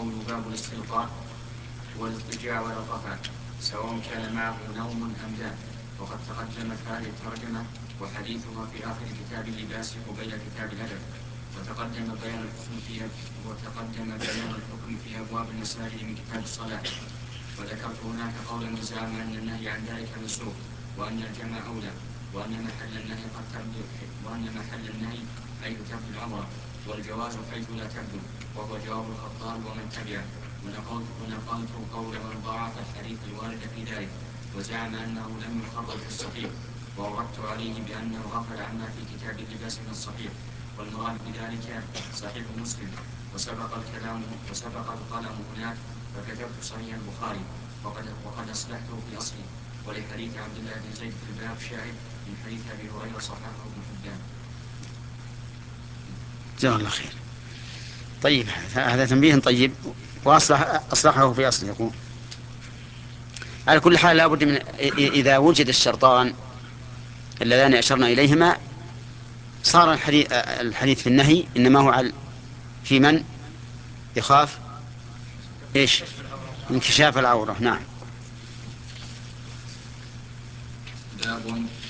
قول باب الاستلقاء والاضطجاع والرفع سواء كان معه نوم أم لا. وقد تقدمت هذه الترجمة وحديثها في آخر كتاب اللباس قبيل كتاب الأدب. وتقدم بيان الحكم في أبواب المساجد من كتاب الصلاة. وذكرت هناك قولا من زعم أن النهي عن ذلك منسوخ وأن الجمع أولى وأن محل النهي حيث تبدو العورة والجواز حيث لا تبدو، وهو جواب الخطاب ومن تبعه. ونقلت قول من ضاعف الحديث الوارد في ذلك وزعم أنه لم يخرج في الصحيح، وأوردت عليه بأنه غفل عما في كتاب اللباس من الصحيح، والمراد بذلك صحيح مسلم. وسبق القلم هناك فكتبت صحيح البخاري وقد أصلحته في أصله. ولحديث عبد الله بن زيد في الباب شاهد من حديث أبي هريرة صححه ابن حبان. جزاه الله خير. طيب هذا تنبيه طيب، وأصلحه في أصله. يقول على كل حال لابد من إذا وجد الشرطان اللذان أشرنا إليهما صار الحديث في النهي إنما هو في من يخاف إيش؟ انكشاف العورة. نعم. باب